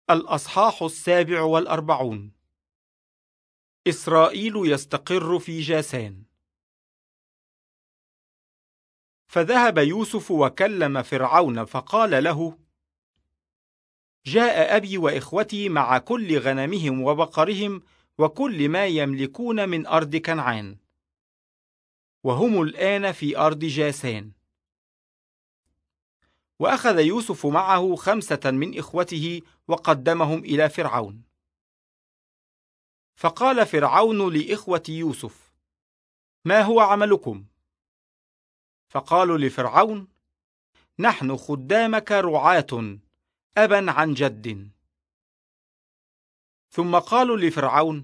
الأصحاح 47. إسرائيل يستقر في جاسان. فذهب يوسف وكلم فرعون فقال له: جاء أبي وإخوتي مع كل غنمهم وبقرهم وكل ما يملكون من أرض كنعان، وهم الآن في أرض جاسان. وأخذ يوسف معه 5 من إخوته وقدمهم إلى فرعون. فقال فرعون لإخوة يوسف: ما هو عملكم؟ فقالوا لفرعون: نحن خدامك رعاة أبا عن جد. ثم قالوا لفرعون: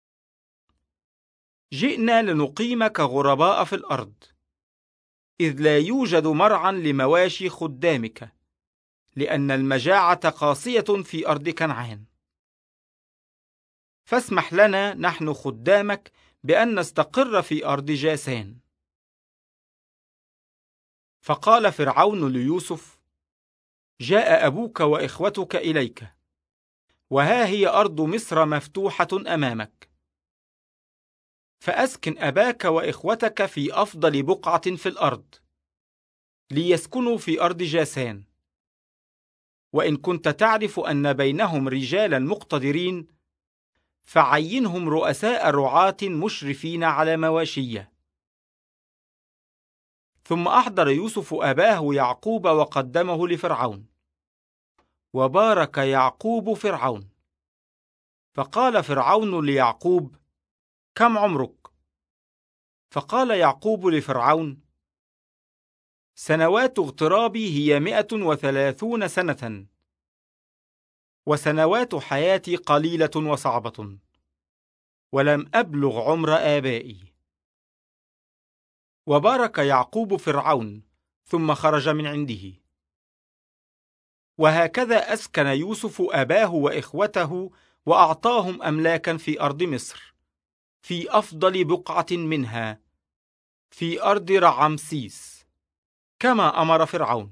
جئنا لنقيمك غرباء في الأرض، إذ لا يوجد مرعى لمواشي خدامك، لأن المجاعة قاسية في أرض كنعان. فاسمح لنا نحن خدامك بأن نستقر في أرض جاسان. فقال فرعون ليوسف: جاء أبوك وإخوتك إليك، وها هي أرض مصر مفتوحة أمامك، فأسكن أباك وإخوتك في أفضل بقعة في الأرض، ليسكنوا في أرض جاسان. وإن كنت تعرف أن بينهم رجالا مقتدرين، فعينهم رؤساء رعاة مشرفين على مواشية. ثم أحضر يوسف أباه يعقوب وقدمه لفرعون، وبارك يعقوب فرعون. فقال فرعون ليعقوب: كم عمرك؟ فقال يعقوب لفرعون: سنوات اغترابي هي 130 سنة، وسنوات حياتي قليلة وصعبة، ولم أبلغ عمر آبائي. وبارك يعقوب فرعون، ثم خرج من عنده. وهكذا أسكن يوسف أباه وإخوته، وأعطاهم أملاكا في أرض مصر، في أفضل بقعة منها، في أرض رعمسيس، كما أمر فرعون.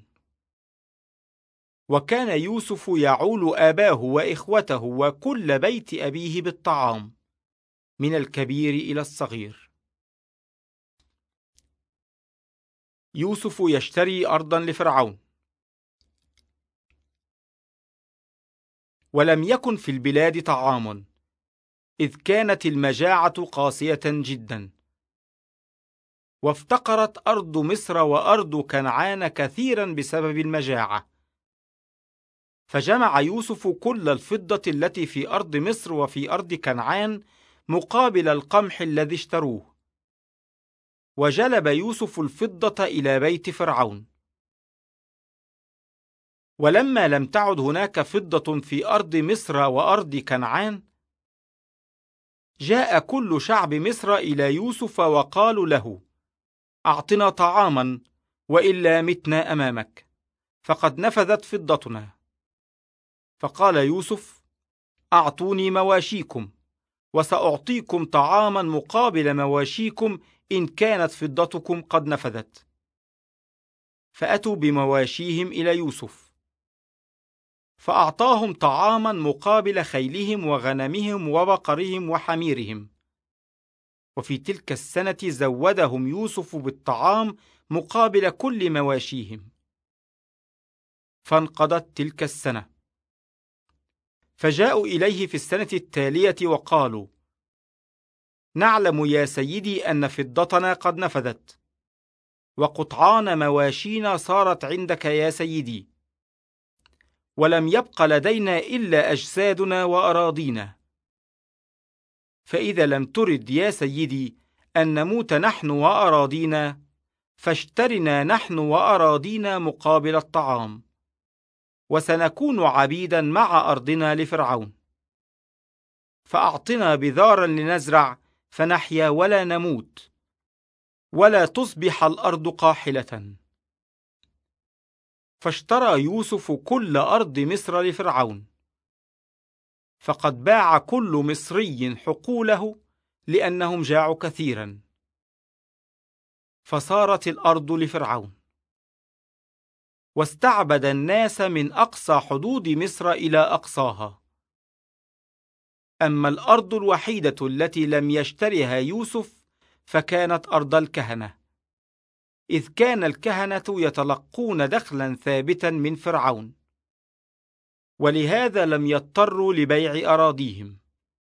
وكان يوسف يعول آباه وإخوته وكل بيت أبيه بالطعام، من الكبير إلى الصغير. يوسف يشتري أرضا لفرعون. ولم يكن في البلاد طعام، إذ كانت المجاعة قاسية جدا، وافتقرت أرض مصر وأرض كنعان كثيرا بسبب المجاعة. فجمع يوسف كل الفضة التي في أرض مصر وفي أرض كنعان مقابل القمح الذي اشتروه. وجلب يوسف الفضة إلى بيت فرعون. ولما لم تعد هناك فضة في أرض مصر وأرض كنعان، جاء كل شعب مصر إلى يوسف وقالوا له: أعطنا طعاما، وإلا متنا أمامك، فقد نفذت فضتنا. فقال يوسف: أعطوني مواشيكم، وسأعطيكم طعاما مقابل مواشيكم إن كانت فضتكم قد نفذت. فأتوا بمواشيهم إلى يوسف، فأعطاهم طعاما مقابل خيلهم وغنمهم وبقرهم وحميرهم. وفي تلك السنة زودهم يوسف بالطعام مقابل كل مواشيهم. فانقضت تلك السنة. فجاءوا إليه في السنة التالية وقالوا: نعلم يا سيدي أن فضتنا قد نفذت، وقطعان مواشينا صارت عندك يا سيدي، ولم يبق لدينا إلا أجسادنا وأراضينا. فإذا لم ترد يا سيدي أن نموت نحن وأراضينا، فاشترنا نحن وأراضينا مقابل الطعام، وسنكون عبيدا مع أرضنا لفرعون. فأعطنا بذارا لنزرع فنحيا ولا نموت، ولا تصبح الأرض قاحلة. فاشترى يوسف كل أرض مصر لفرعون، فقد باع كل مصري حقوله، لأنهم جاعوا كثيرا. فصارت الأرض لفرعون. واستعبد الناس من أقصى حدود مصر إلى أقصاها. أما الأرض الوحيدة التي لم يشترها يوسف فكانت أرض الكهنة، إذ كان الكهنة يتلقون دخلا ثابتا من فرعون، ولهذا لم يضطروا لبيع أراضيهم.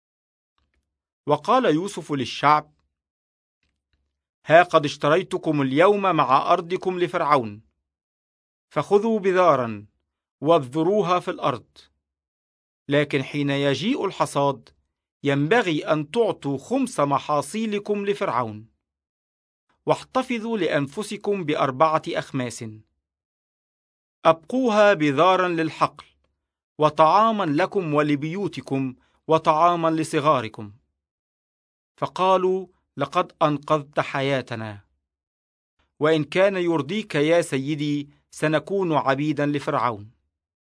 وقال يوسف للشعب: ها قد اشتريتكم اليوم مع أرضكم لفرعون، فخذوا بذارا وابذروها في الأرض، لكن حين يجيء الحصاد ينبغي أن تعطوا خمس محاصيلكم لفرعون، واحتفظوا لأنفسكم ب4 أخماس، أبقوها بذارا للحقل، وطعاما لكم ولبيوتكم، وطعاما لصغاركم. فقالوا: لقد أنقذت حياتنا، وإن كان يرضيك يا سيدي سنكون عبيدا لفرعون.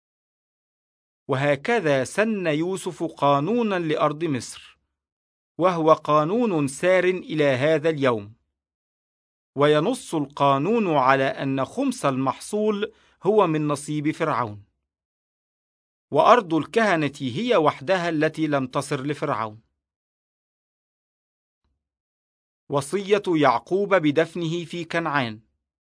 وهكذا سن يوسف قانونا لأرض مصر، وهو قانون سار إلى هذا اليوم، وينص القانون على أن خمس المحصول هو من نصيب فرعون، وأرض الكهنة هي وحدها التي لم تصر لفرعون. وصية يعقوب بدفنه في كنعان.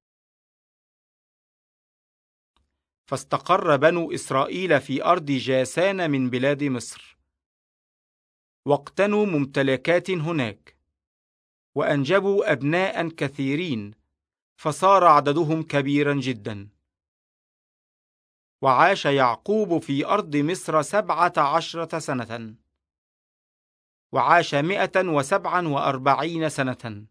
فاستقر بنو إسرائيل في أرض جاسان من بلاد مصر، واقتنوا ممتلكات هناك، وأنجبوا أبناء كثيرين، فصار عددهم كبيرا جدا. وعاش يعقوب في أرض مصر 17 سنة، وعاش 147 سنة.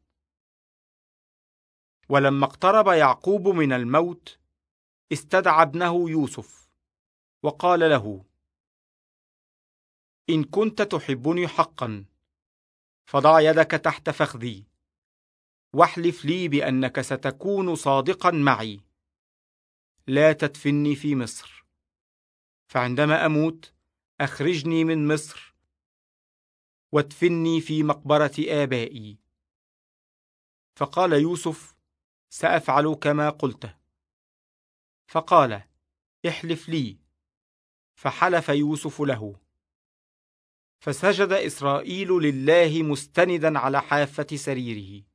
ولما اقترب يعقوب من الموت استدعى ابنه يوسف وقال له: إن كنت تحبني حقا فضع يدك تحت فخذي، واحلف لي بأنك ستكون صادقا معي، لا تدفني في مصر، فعندما أموت أخرجني من مصر وادفني في مقبرة آبائي. فقال يوسف: سأفعل كما قلت. فقال: احلف لي. فحلف يوسف له. فسجد إسرائيل لله مستندا على حافة سريره.